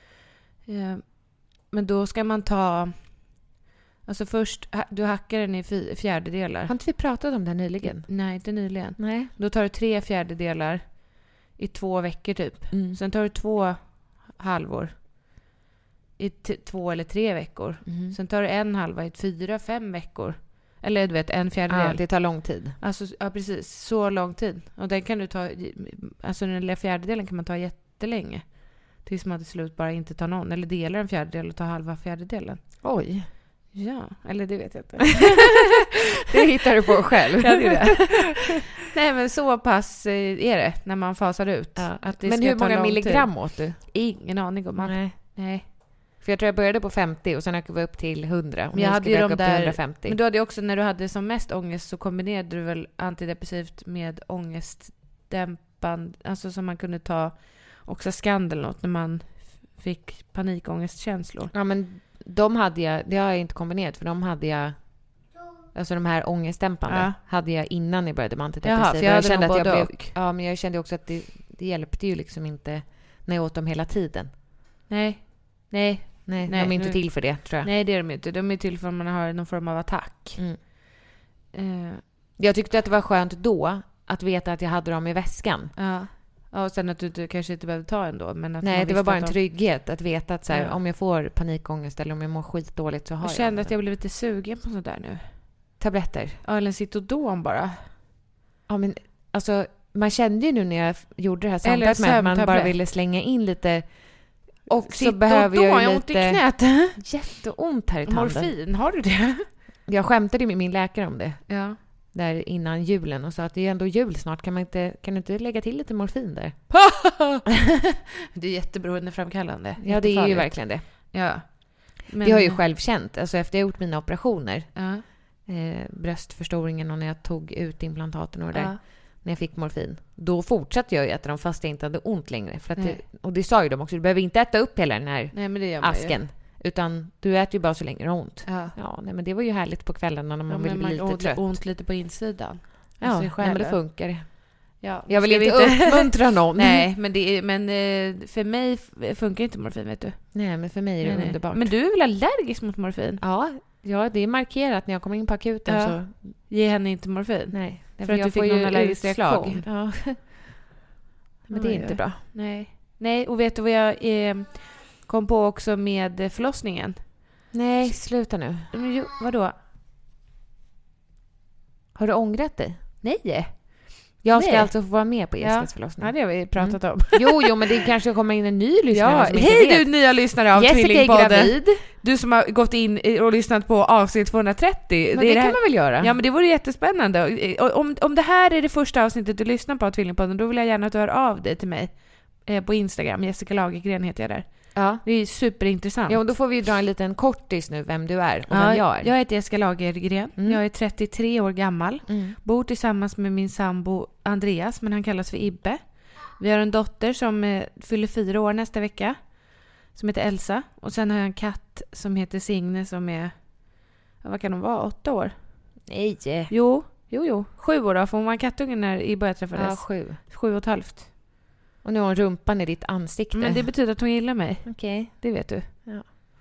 Men då ska man ta... Alltså först, du hackar den i fjärdedelar. Har inte vi pratat om det här nyligen? Nej, inte nyligen. Nej. Då tar du 3 fjärdedelar i 2 veckor typ. Sen tar du 2 halvor i 2 eller 3 veckor. Sen tar du 1 halva i 4-5 veckor. Eller du vet, 1 fjärdedel. Ja, det tar lång tid. Alltså, ja, precis. Så lång tid. Och den kan du ta... Alltså den lilla fjärdedelen kan man ta jättelänge. Tills man till slut bara inte tar någon. Eller delar en fjärdedel och tar halva fjärdedelen. Oj. Ja, eller det vet jag inte. Det hittar du på själv. Ja, det är det. Nej, men så pass är det när man fasar ut. Ja. Att det men ska hur ta många lång milligram tid. åt du? Ingen aning om man... Nej. För jag tror jag började på 50 och sen ökade vi upp till 100. Och Men jag hade ju de där 150. Men du hade ju också, när du hade som mest ångest så kombinerade du väl antidepressivt med ångestdämpande, alltså som man kunde ta också Skandel eller något när man fick panikångestkänslor. Ja, men de hade jag, det har jag inte kombinerat, för de hade jag, alltså de här ångestdämpande hade jag innan jag började med antidepressiva. Jaha, för jag kände att jag blev, ja, men jag kände också att det hjälpte ju liksom inte när jag åt dem hela tiden. Nej, de är inte till för det, tror jag. Nej, det är de inte. De är till för att man har någon form av attack. Jag tyckte att det var skönt då att veta att jag hade dem i väskan. Ja, och sen att du kanske inte behövde ta en då. Men att nej, det var bara en trygghet att veta att så här, om jag får panikångest eller om jag mår skitdåligt så har jag kände att jag blev lite sugen på sånt där nu. Tabletter? Ja, eller en Citodon bara. Ja, men alltså, man kände ju nu när jag gjorde det här samtalet med att man bara ville slänga in lite. Och så behöver jag ju ont i knät. Jätteont här i tanden. Morfin, har du det? Jag skämtade med min läkare om det. Ja. Där innan julen och sa att det är ändå jul snart. Kan du inte lägga till lite morfin där? Det är jätteberoendeframkallande. Ja, det är ju verkligen det. Ja. Men det har jag ju själv känt. Alltså efter jag gjort mina operationer. Ja. Bröstförstoringen och när jag tog ut implantaten och det där. När jag fick morfin. Då fortsatte jag äta dem fast jag inte hade ont längre. För att och det sa ju de också. Du behöver inte äta upp hela den här asken. Utan du äter ju bara så länge du har ont. Ja, men det var ju härligt på kvällarna när man vill bli lite trött. Ont lite på insidan. Ja, men det funkar. Ja, jag vill inte uppmuntra någon. Nej, men för mig funkar inte morfin, vet du. Nej, men för mig är det underbart. Men du är väl allergisk mot morfin? Ja, det är markerat när jag kommer in på akuten. Så ge henne inte morfin. Nej, för att du fick någon allergisk reaktion. Ja. Men det är inte bra. Nej, och vet du vad jag kom på också med förlossningen? Nej, sluta nu. Men, vadå? Har du ångrat dig? Nej. Jag ska alltså få vara med på Jessicas förlossning. Ja, det har vi pratat om. Jo, men det kanske kommer in en ny lyssnare som inte hej vet. Du nya lyssnare av Jessica Tvillingpodden. är gravid. Du som har gått in och lyssnat på avsnitt 230. Men det kan man väl göra? Ja, men det vore jättespännande. Om det här är det första avsnittet du lyssnar på av Tvillingpodden, då vill jag gärna att du hör av dig till mig på Instagram. Jessica Lagergren heter jag där. Ja. Det är superintressant. Ja, och då får vi dra en liten kortis nu vem du är och vem jag är. Jag heter Jessica Lagergren. Jag är 33 år gammal. Bor tillsammans med min sambo Andreas, men han kallas för Ibbe. Vi har en dotter som fyller 4 år nästa vecka, som heter Elsa. Och sen har jag en katt som heter Signe som är, vad kan hon vara, 8 år? Nej. Jo. 7 år då, för hon var en kattunge när Ibbe träffades. Ja, 7. 7,5. Och nu har hon rumpan i ditt ansikte. Men det betyder att hon gillar mig. Okej. Det vet du. Ja.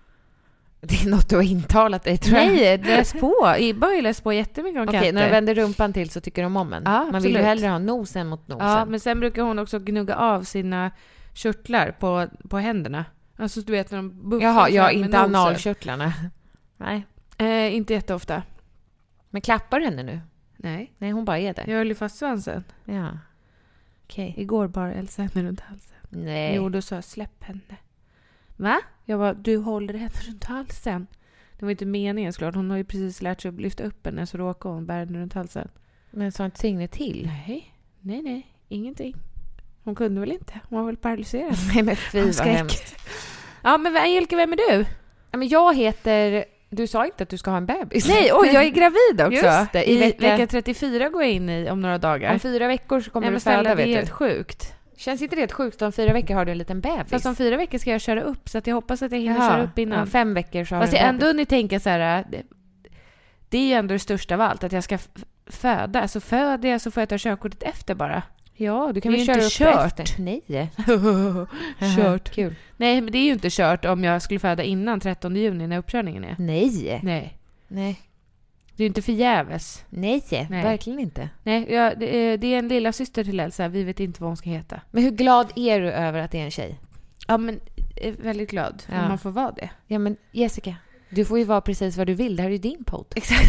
Det är något du har intalat dig, tror jag. Nej, läs på. Ibba har ju läst på jättemycket om katter. Okej, när du vänder rumpan till så tycker de om en. Ja, man vill ju hellre ha nosen mot nosen. Ja, men sen brukar hon också gnugga av sina körtlar på händerna. Alltså du vet när de buffar. Jaha, ja, inte analkörtlarna. Nej. Inte jätteofta. Men klappar du henne nu? Nej, hon bara är där. Jag höll ju fast svansen. Ja. Okej. Igår bara Elsa henne runt halsen. Nej. Jo, då sa jag släpp henne. Va? Jag bara, du håller henne runt halsen. Det var inte meningen såklart. Hon har ju precis lärt sig att lyfta upp henne, så råkade hon bära henne runt halsen. Men sa inte Signe till? Nej. Ingenting. Hon kunde väl inte. Hon var väl paralyserad. Nej, men fy vad hemskt. Ja, men Angelica, vem är du? Ja, men jag heter... Du sa inte att du ska ha en bebis. Nej, jag är gravid också. Just det, i vecka 34 går jag in i om några dagar. Om 4 veckor så kommer du föda, vet du. Det är helt sjukt. Känns inte det helt sjukt? Om 4 veckor har du en liten bebis. Fast om 4 veckor ska jag köra upp, så att jag hoppas att jag hinner köra upp innan. 5 veckor så har fast du jag ändå ni tänker så här, det är ju ändå det största av allt, att jag ska föda. Alltså föder jag så får jag ta körkortet efter bara. Ja, du kan väl köra upp kört efter. Nej. Kört. Kul. Nej, men det är ju inte kört om jag skulle föda innan 13 juni när uppkörningen är. Nej. Det är ju inte förgäves. Nej, verkligen inte. Nej, det är en lilla syster till Elsa. Vi vet inte vad hon ska heta. Men hur glad är du över att det är en tjej? Ja, men är väldigt glad om man får vara det. Ja, men Jessica, du får ju vara precis vad du vill. Det här är ju din podd. Exakt.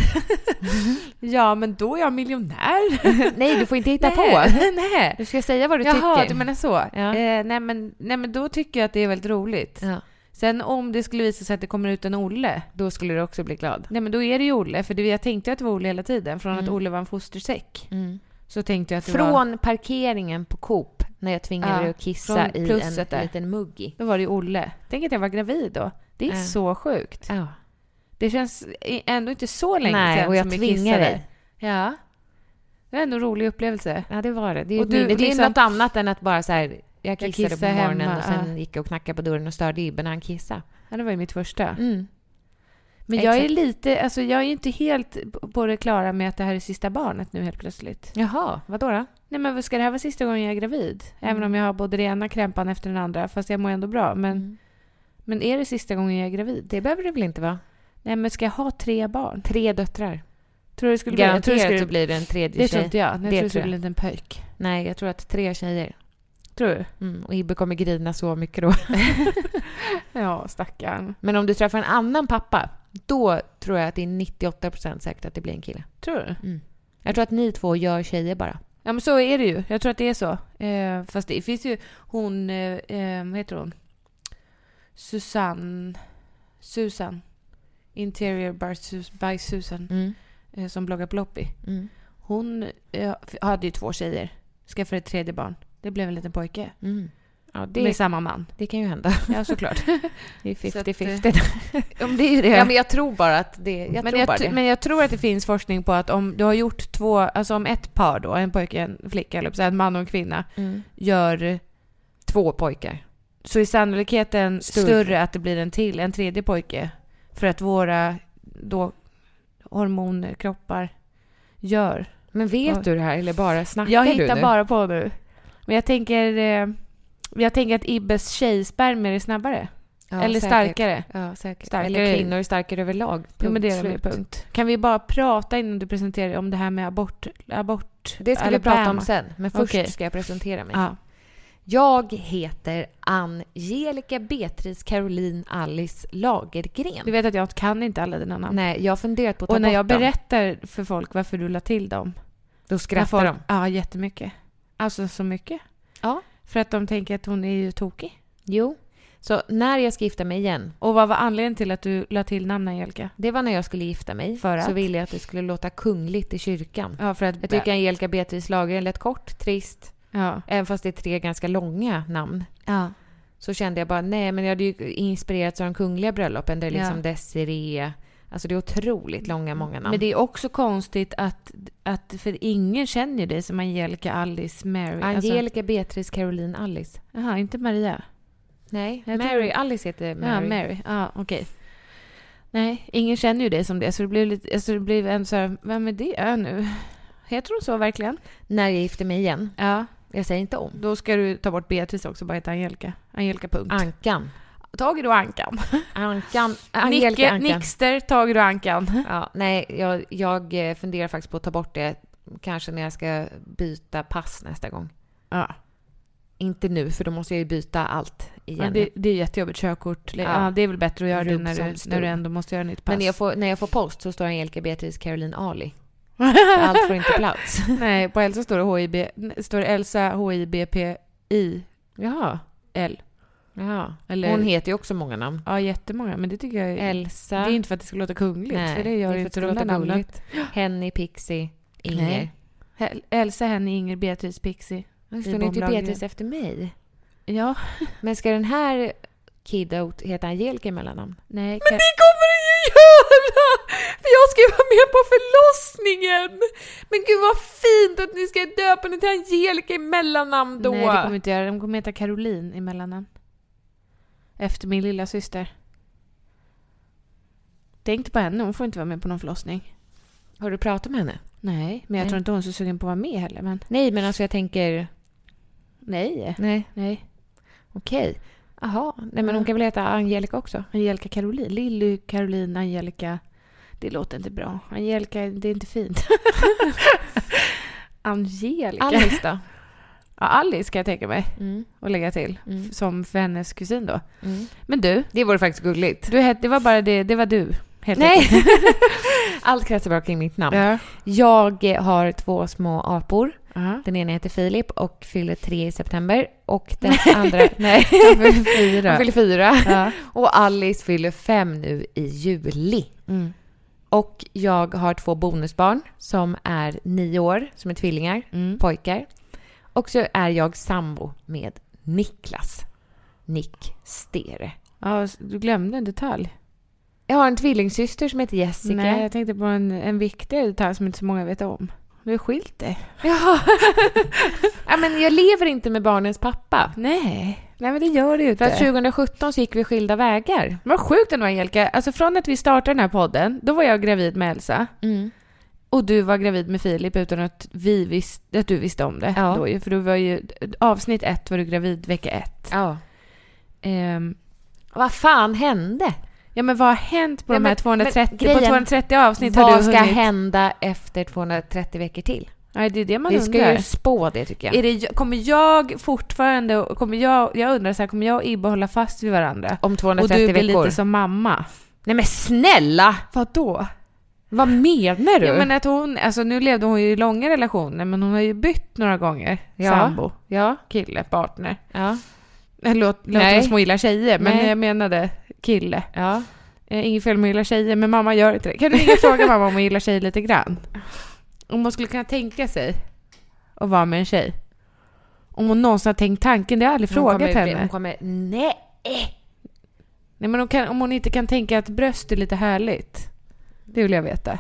Ja, men då är jag miljonär. Nej, du får inte hitta på. Nej. Du ska säga vad du Jaha, tycker. du menar så. Ja. Nej, men då tycker jag att det är väldigt roligt. Ja. Sen om det skulle visa sig att det kommer ut en Olle, då skulle du också bli glad. Nej, men då är det ju Olle. För jag tänkte att det var Olle hela tiden. Från att Olle var en fostersäck. Så tänkte jag att det från parkeringen på Coop, när jag tvingade dig att kissa i en liten mugg. Då var det ju Olle. Tänk att jag var gravid då. Det är så sjukt. Ja. Det känns ändå inte så länge Nej, sedan och jag som vi tvingar kissade. dig. Ja. Det är ändå en rolig upplevelse. Ja, det var det. Det är, Och du, det är liksom- något annat än att bara så här, jag kissade kissade på morgonen hemma, och sen gick jag och knackade på dörren och störde Ibbe när han kissade. Ja, det var ju mitt första. Mm. Men jag är Exakt. lite, alltså jag är inte helt på det klara med att det här är sista barnet nu helt plötsligt. Jaha, vadå då? Nej, men ska det här vara sista gången jag är gravid? Även om jag har både det ena krämpan efter den andra, fast jag mår ändå bra. Men är det sista gången jag är gravid? Det behöver det väl inte vara? Nej, men ska jag ha 3 barn? 3 döttrar. Tror du det skulle Garanterat så blir det en tredje Det tjej. tror inte jag. Jag tror det skulle jag. bli en liten pöjk. Nej, jag tror att 3 tjejer. Tror du? Och Ibbe kommer grina så mycket då. Ja, stackarn. Men om du träffar en annan pappa, då tror jag att det är 98% säkert att det blir en kille. Tror du? Jag tror att ni 2 gör tjejer bara. Ja, men så är det ju. Jag tror att det är så. Fast det finns ju hon, vad heter hon? Susan. Interior by Susan. Som bloggar på Loppy. Hon hade ju 2 tjejer. Skaffade ett 3:e barn. Det blev en liten pojke. Ja, med samma man. Det kan ju hända. Ja, såklart. Det är 50-50. Ja, men det är ju det. Ja, men jag tror bara att det... Men jag tror att det finns forskning på att om du har gjort 2... Alltså om ett par då, en pojke, en flicka, eller en man och en kvinna, gör 2 pojkar. Så är sannolikheten större att det blir en 3:e pojke. För att våra då hormonkroppar gör. Men vet du det här eller bara snackar jag du hittar nu? bara på nu. Men jag tänker att Ibbes tjejspermier är snabbare. Ja, eller säkert. starkare. Ja, säkert. Starkare. Eller kvinnor är starkare överlag. Ja, men det är Slut. punkt. Kan vi bara prata innan du presenterar om det här med abort? Det ska vi prata om sen. Men först ska jag presentera mig. Ja. Jag heter Angelica Beatrice Caroline Alice Lagergren. Du vet att jag kan inte alla dina namn. Nej, jag har funderat på att ta Och när bort jag dem. berättar för folk varför du la till dem. Då skrattar de. Ja, jättemycket. Alltså så mycket. Ja. För att de tänker att hon är ju tokig. Jo. Så när jag ska gifta mig igen. Och vad var anledningen till att du la till namnet Angelica? Det var när jag skulle gifta mig. För att? Så ville jag att det skulle låta kungligt i kyrkan. Ja, för att... Jag tycker Angelica Beatrice Lagergren lät kort, trist. Ja. Även fast det är 3 ganska långa namn. Ja. Så kände jag bara, nej men jag hade ju inspirerats av de kungliga bröllopen. Där liksom Ja. Desiree. Alltså det är otroligt långa, många namn. Men det är också konstigt att för ingen känner ju dig som Angelica Alice Mary. Angelica Beatrice Caroline Alice. Jaha, inte Maria. Nej, Jag Mary. tror- Alice heter Mary. Ja, Mary. Ja, okej. Nej, ingen känner ju dig som det. Så det blev lite, alltså det blev en så här, vem är det nu? Heter hon så verkligen? När jag gifter mig igen. Ja. Jag säger inte om. Då ska du ta bort Beatrice också, bara heta Angelica. Angelica punkt. Ankan. Tager du Ankan? Ankan. Angelica Ankan. Nixter, tager du Ankan? Ja, nej, jag funderar faktiskt på att ta bort det. Kanske när jag ska byta pass nästa gång. Ja. Inte nu, för då måste jag ju byta allt igen. Ja, det är jättejobbigt, körkort. Ja, det är väl bättre att göra det Rubb när som du stor. ändå måste göra nytt pass. Men när jag får post så står Angelica Beatrice Caroline Ali. Allt får inte plats. Nej, på Elsa står det står det Elsa HIBPI Jaha. L. Jaha. Eller- Hon heter ju också många namn. Ja, jättemånga, men det tycker jag Elsa. det är inte för att det ska låta kungligt, Nej, för det gör är ju för inte att de det där låter namnen. gulligt. Henny, Pixie, Inger. Nej. Elsa, Henny, Inger, Beatrice, Pixie. Just I det, hon heter ju Bomlagen. Beatrice efter mig. Ja. Men ska den här kidot heta Angelica i mellannamn? Nej. Men det kommer den ju göra! För jag ska ju vara med på förlossningen! Men gud vad fint att ni ska döpa henne till Angelica i mellannamn då! Nej, det kommer inte göra. De kommer heta Caroline i mellannamn. Efter min lilla syster. Tänk på henne, hon får inte vara med på någon förlossning. Har du pratat med henne? Nej, men jag Nej. tror inte hon är så sugen på att vara med heller. Men... Nej, men alltså jag tänker... Nej. Nej. Okej. Jaha. Nej, men hon kan väl heta Angelica också? Angelica Caroline. Lilly Caroline Angelica. Det låter inte bra. Angelica, det är inte fint. Angelica. Alice då? Ja, Alice kan jag tänka mig. Mm. Och lägga till. Mm. Som för hennes kusin då. Mm. Men du. Det vore faktiskt gulligt. Det var bara det var du. Helt Nej! enkelt. Allt kretsar bara kring mitt namn. Ja. Jag har 2 små apor. Ja. Den ena heter Filip och fyller 3 i september. Och den andra... Nej, Han fyller 4. Ja. Och Alice fyller 5 nu i juli. Mm. Och jag har 2 bonusbarn som är 9 år, som är tvillingar, Mm. pojkar. Och så är jag sambo med Niklas. Nick Stere. Ja, du glömde en detalj. Jag har en tvillingsyster som heter Jessica. Nej, jag tänkte på en viktigare detalj som inte så många vet om. Du har skilt dig. Ja. Ja, men jag lever inte med barnens pappa. Nej, men det gör det ju inte. För att 2017 så gick vi skilda vägar. Men vad sjukt ändå, Angelica. Alltså från att vi startade den här podden, då var jag gravid med Elsa. Mm. Och du var gravid med Filip utan att att du visste om det. Ja. Då ju, för du var ju avsnitt 1 var du gravid vecka 1. Ja. Vad fan hände? Ja, men vad har hänt på de här 230 grejen, på 230 avsnitt? Har vad du ska hunnit? hända efter 230 veckor till? Nej, det är det man Vi undrar. ska ju spå det, tycker jag. Kommer jag fortfarande... jag undrar så här, kommer jag och Ibbe hålla fast vid varandra? Om 230 veckor. Och du blir veckor. lite som mamma. Nej, men snälla! Vadå? Vad menar du? Ja, men att hon... Alltså, nu levde hon ju i långa relationer, men hon har ju bytt några gånger. Ja. Sambo. Ja. Kille, partner. Ja. Låter som hon gillar tjejer, men Nej. jag menade kille. Ja. Inget fel med att gilla tjejer, men mamma gör inte det. Kan du ringa och fråga mamma om hon gillar tjejer lite grann? Om hon skulle kunna tänka sig att vara med en tjej. Om hon någonsin har tänkt tanken, det har jag aldrig frågat henne. Hon kommer, nej. Nej, men om hon inte kan tänka att bröst är lite härligt. Det vill jag veta.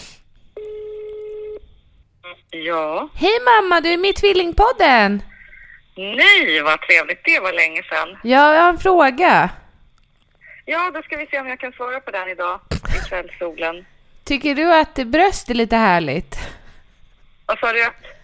Ja. Hej mamma, du är med i Tvillingpodden. Nej, vad trevligt. Det var länge sedan. Ja, jag har en fråga. Ja, då ska vi se om jag kan svara på den idag i kvällssolen. Tycker du att bröst är lite härligt? Vad sa du?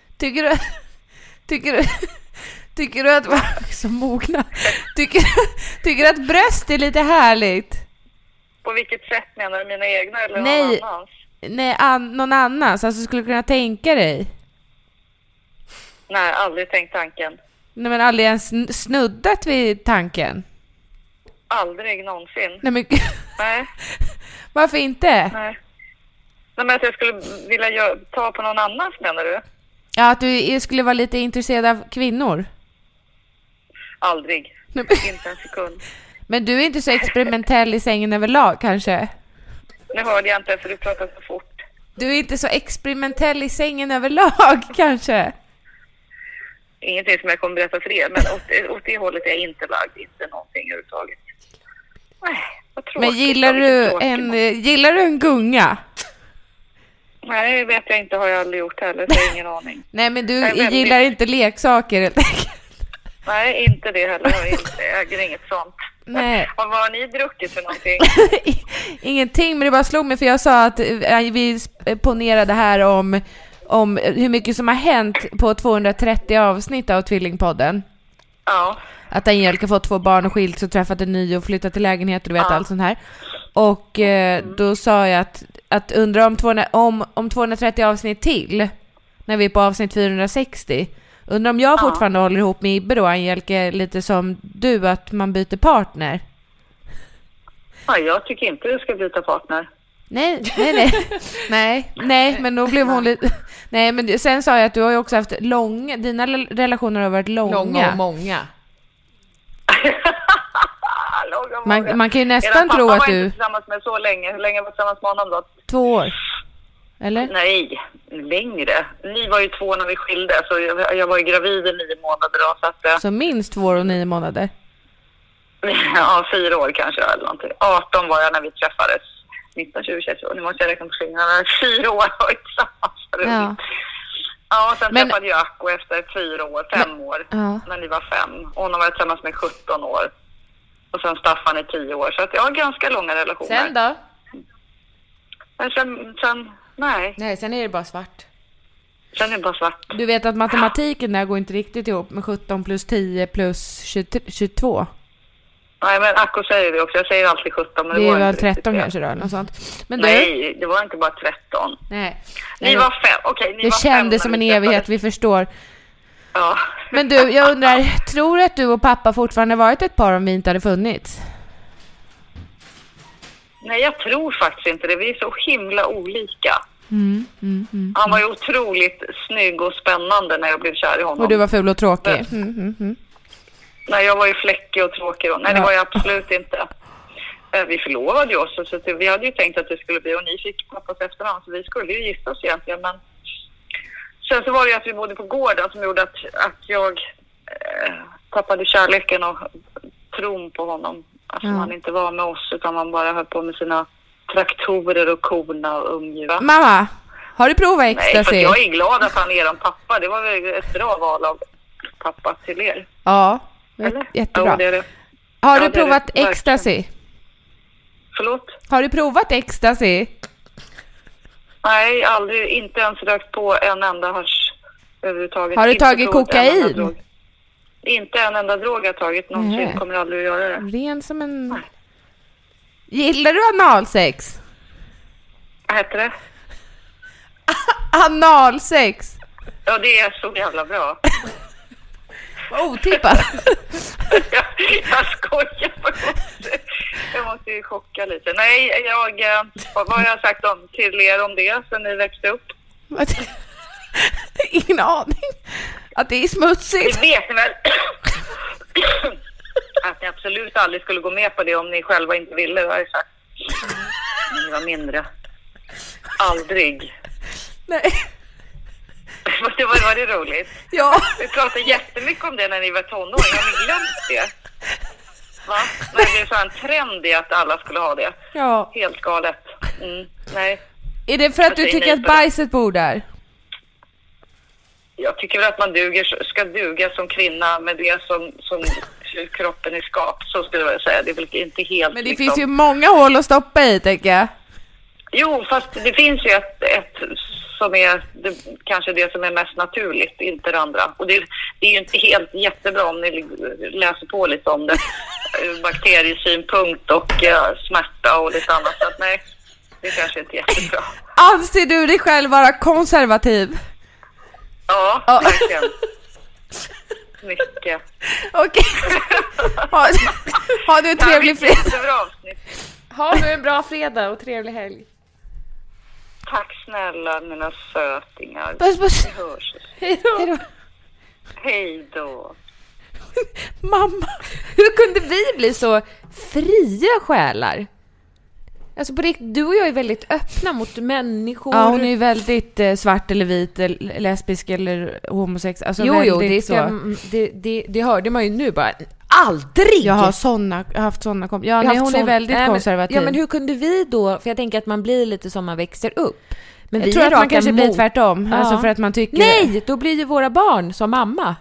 Tycker du att så mogna? Tycker du att bröst är lite härligt? På vilket sätt menar du? Mina egna eller Nej. någon annans? Nej, någon annans. Alltså, skulle du kunna tänka dig? Nej, aldrig tänkt tanken. Nej, men aldrig ens snuddat vid tanken? Aldrig någonsin. Nej, men Nej. varför inte? Nej, men att jag skulle vilja ta på någon annans, menar du? Ja, att du skulle vara lite intresserad av kvinnor. Aldrig. Nej, Inte en sekund. men du är inte så experimentell i sängen överlag, kanske? Nu hörde jag inte, för du pratar så fort. Du är inte så experimentell i sängen överlag, kanske? Ingenting som jag kommer berätta för er, men åt det hållet är jag inte lagd. Inte någonting överhuvudtaget. Nej, vad tråkigt. Men gillar du en gunga? Nej, det vet jag inte, har jag aldrig gjort heller, så jag har ingen aning. Nej, men du gillar inte leksaker helt enkelt. Nej, inte det heller. Jag äger inget sånt. Nej. Och vad har ni druckit för någonting? Ingenting, men det bara slog mig, för jag sa att vi ponerade här om hur mycket som har hänt på 230 avsnitt av Tvillingpodden. Ja. Att Angelica fått 2 barn och skilt och träffat en ny och flyttat till lägenhet och du vet allt sånt här. Och då sa jag att undra om 230 avsnitt till, när vi är på avsnitt 460. Undrar om jag fortfarande håller ihop med Ibbe då, Angelica, lite som du, att man byter partner. Ja, jag tycker inte du ska byta partner. Nej, men då blev hon lite... Nej, men sen sa jag att du har ju också haft dina relationer har varit långa. Långa och många. Man kan ju nästan tro att du... var inte tillsammans med så länge. Hur länge var tillsammans med honom då? 2 år. Eller? Nej, längre. Ni var ju 2 när vi skilde, så jag var ju gravid i 9 månader då. Så, att, så minst 2 år och 9 månader? Ja, 4 år kanske eller någonting. 18 var jag när vi träffades. 19, 20, 21 år. Nu måste jag räkna på fingrarna. 4 år var vi tillsammans. Ja, och sen träffade jag Akko efter 4 år, 5 år. När ni var 5. Och hon var tillsammans med 17 år. Och sen Staffan i 10 år. Så att jag har ganska långa relationer. Sen då? Men sen nej. Nej, sen är det bara svart. Sen är det bara svart. Du vet att matematiken där går inte riktigt ihop med 17 plus 10 plus 22. Nej, men Akko säger det också. Jag säger alltid 17. Men det var var inte 13 kanske då, något sånt. Men nej, det var inte bara 13. Nej. Ni var 5. Okej, ni det var 5. Det kändes som en evighet, vi förstår. Ja. Men du, jag undrar, tror du att du och pappa fortfarande varit ett par om vi inte hade funnits? Nej, jag tror faktiskt inte det. Vi är så himla olika. Han var ju otroligt snygg och spännande när jag blev kär i honom. Och du var ful och tråkig. Nej, jag var ju fläckig och tråkig. Nej, det var jag absolut inte. Vi förlovade ju oss, så vi hade ju tänkt att det skulle bli, och ni fick pappas efternamn, så vi skulle ju gifta oss egentligen. Men sen så var det ju att vi bodde på gården som gjorde att jag tappade kärleken och tron på honom. Alltså man inte var med oss utan man bara höll på med sina traktorer och korna och umgivna. Mamma, har du provat ecstasy? Nej, för jag är glad att han är en pappa. Det var väl ett bra val av pappa till er. Ja, eller? Jättebra. Ja, det. Har du provat ecstasy? Förlåt? Har du provat ecstasy? Nej, aldrig. Inte ens rökt på en enda hasch överhuvudtaget. Har du tagit kokain? Inte en enda drog jag tagit. Någonsin kommer aldrig att göra det. Ren som en... Nej. Gillar du analsex? Vad heter det? Analsex. Ja, det är så jävla bra. Otippat. Jag skojar på något. Jag måste ju chocka lite. Nej, vad har jag sagt till er om det sen ni växte upp? Ingen aning. Att det är smutsigt. Det vet ni väl? Att ni absolut aldrig skulle gå med på det om ni själva inte ville, har jag sagt. När ni var mindre. Aldrig. Nej. Var det roligt? Ja. Vi pratade jättemycket om det när ni var tonåringar. Har ni glömt det? Va? Men det är så en trend i att alla skulle ha det. Ja. Helt galet. Nej. Är det för att du tycker att bajset bor där? Jag tycker väl att man ska duga som kvinna med det som kroppen i skap. Så skulle jag säga. Det är väl inte helt... Men det finns ju många hål att stoppa i, tänker jag. Jo, fast det finns ju ett som är kanske det som är mest naturligt, inte det andra. Och det är ju inte helt jättebra om ni läser på lite om det. Bakteriesynpunkt och smärta och lite annat. Så att, nej, det kanske inte är jättebra. Anser du dig själv vara konservativ? Ja, verkligen. Mycket. Okej. Har du en trevlig fredag? Har du en bra fredag och trevlig helg. Tack snälla mina sötingar. Puss. Vi hörs. Hej då. Hej då. Mamma, hur kunde vi bli så fria själar? Alltså på riktigt, du och jag är väldigt öppna mot människor. Ja, hon är ju väldigt svart eller vit, lesbisk eller homosex. Alltså jo, det hörde man ju nu bara. Aldrig! Jag har haft såna hon är väldigt konservativ. Ja, men hur kunde vi då? För jag tänker att man blir lite som man växer upp. Men jag tror att man kanske blir tvärtom. Ja. Alltså för att man tycker... Nej, då blir ju våra barn som mamma.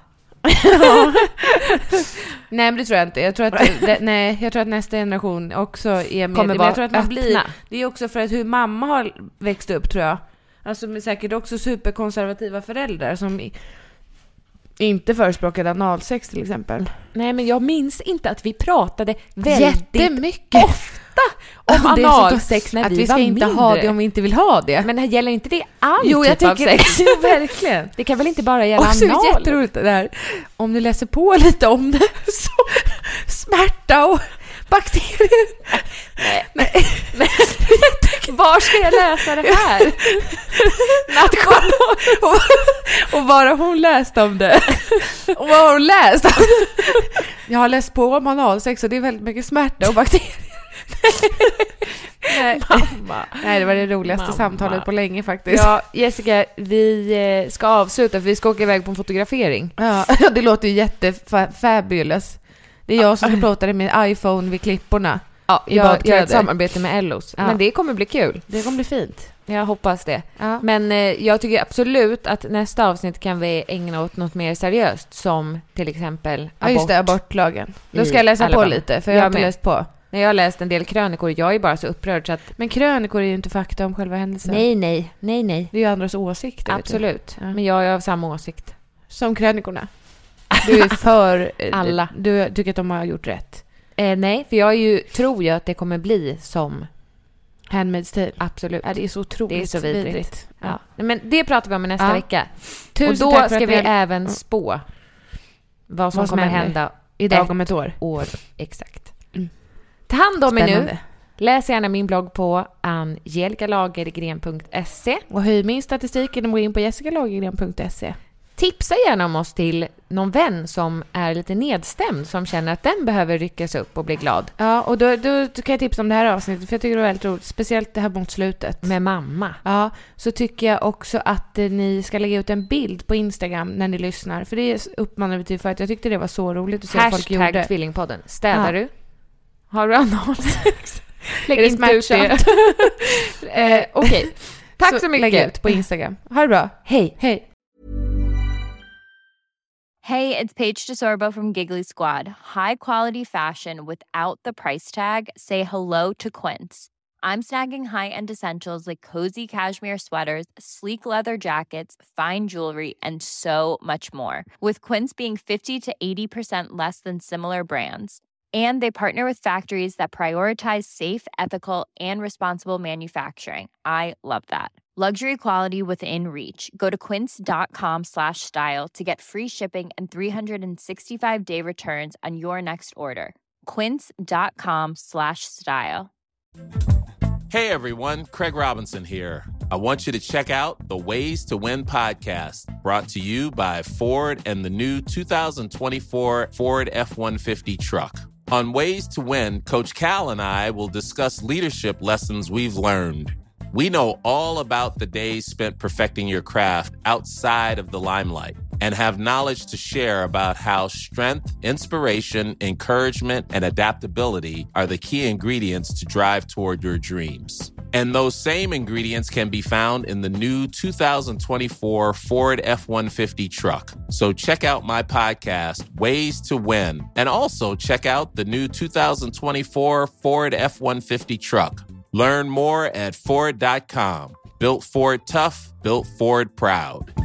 Nej, men det tror jag inte. Jag tror att nästa generation också är med. Kommer men jag tror att man öppna. blir... Det är också för att hur mamma har växt upp, tror jag. Alltså med säkert också superkonservativa föräldrar som inte förespråkade analsex till exempel. Nej, men jag minns inte att vi pratade väldigt jättemycket ofta om analsex när vi var mindre. Att vi ska inte ha det om vi inte vill ha det. Men gäller inte det all jag typ av sex? Jo, verkligen. Det kan väl inte bara gälla anal? Och så jätteroligt det där. Om du läser på lite om det så smärta och bakterier. Nej. Var ska jag läsa det här? Och vad har hon läst om det? Och vad har hon läst om det? Jag har läst på om analsex och det är väldigt mycket smärta och bakterier. Nej. Mamma. Nej, det var det roligaste samtalet på länge faktiskt. Ja, Jessica, vi ska avsluta för vi ska åka iväg på en fotografering. Ja, det låter ju jättefabulous. Det är jag som ska plåta det med iPhone vid klipporna. Ja, jag gör ett samarbete med Ellos. Ja. Men det kommer bli kul. Det kommer bli fint. Jag hoppas det. Ja. Men jag tycker absolut att nästa avsnitt kan vi ägna åt något mer seriöst. Som till exempel abort. Ja, just det, abortlagen. Då ska jag läsa på lite, för jag har inte läst på. När jag har läst en del krönikor, jag är bara så upprörd så att... Men krönikor är ju inte fakta om själva händelsen. Nej. Det är ju andras åsikter. Absolut. Ja. Men jag är av samma åsikt. Som krönikorna. Du är för... alla. Du tycker att de har gjort rätt. Nej, för tror jag att det kommer bli som Handmaid's Tale. Absolut. Ja, det är så otroligt. Det är så vidrigt. Ja. Men det pratar vi om nästa vecka. Tusen och då ska vi även spå vad som kommer hända idag om ett år. Exakt. Ta hand om er nu. Spännande. Läs gärna min blogg på angelikalagergren.se. Och höj min statistik genom att gå in på jessicalagergren.se. Tipsa gärna om oss till någon vän som är lite nedstämd, som känner att den behöver ryckas upp och bli glad. Ja, och då kan jag tipsa om det här avsnittet, för jag tycker det var väldigt roligt. Speciellt det här mot slutet. Med mamma. Ja, så tycker jag också att ni ska lägga ut en bild på Instagram när ni lyssnar. För det uppmanar vi till, för att jag tyckte det var så roligt att se vad folk gjorde. #tvillingpodden. Städar du? Har du analsex? Lägg inte ut det. Okej. Tack så mycket. Lägg ut på Instagram. Ha det bra. Hej. Hej. Hey, it's Paige DeSorbo from Giggly Squad. High quality fashion without the price tag. Say hello to Quince. I'm snagging high-end essentials like cozy cashmere sweaters, sleek leather jackets, fine jewelry, and so much more. With Quince being 50 to 80% less than similar brands. And they partner with factories that prioritize safe, ethical, and responsible manufacturing. I love that. Luxury quality within reach. Go to quince.com/style to get free shipping and 365-day returns on your next order. Quince.com/style. Hey everyone, Craig Robinson here. I want you to check out the Ways to Win podcast, brought to you by Ford and the new 2024 Ford F-150 truck. On Ways to Win, Coach Cal and I will discuss leadership lessons we've learned. We know all about the days spent perfecting your craft outside of the limelight and have knowledge to share about how strength, inspiration, encouragement, and adaptability are the key ingredients to drive toward your dreams. And those same ingredients can be found in the new 2024 Ford F-150 truck. So check out my podcast, Ways to Win, and also check out the new 2024 Ford F-150 truck. Learn more at Ford.com. Built Ford tough, built Ford proud.